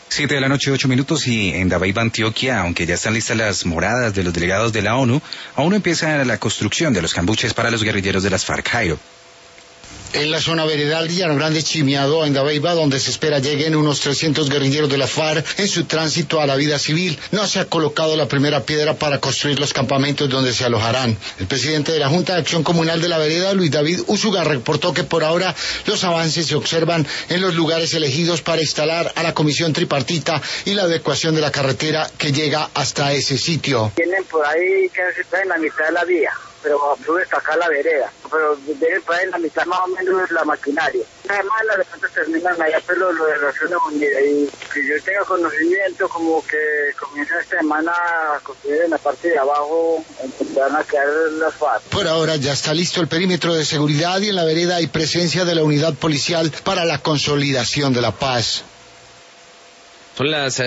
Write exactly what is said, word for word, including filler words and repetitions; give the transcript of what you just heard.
Siete de la noche, ocho minutos, y en Dabeiba, Antioquia, aunque ya están listas las moradas de los delegados de la ONU, aún no empieza la construcción de los cambuches para los guerrilleros de las FARC. Jairo. En la zona veredal Llano Grande Chimiado, en Dabeiba, donde se espera lleguen unos trescientos guerrilleros de la FARC en su tránsito a la vida civil, no se ha colocado la primera piedra para construir los campamentos donde se alojarán. El presidente de la Junta de Acción Comunal de la vereda, Luis David Usuga, reportó que por ahora los avances se observan en los lugares elegidos para instalar a la comisión tripartita y la adecuación de la carretera que llega hasta ese sitio. Tienen por ahí que está en la mitad de la vía, pero sube hasta acá la vereda, pero vienen por ahí en la mitad más o menos la maquinaria. Además las defensas terminan allá, pero lo de la zona unida, y que yo tenga conocimiento como que comienza esta semana a construir en la parte de abajo, donde van a quedar las FARC. Por ahora ya está listo el perímetro de seguridad y en la vereda hay presencia de la unidad policial para la consolidación de la paz. Son las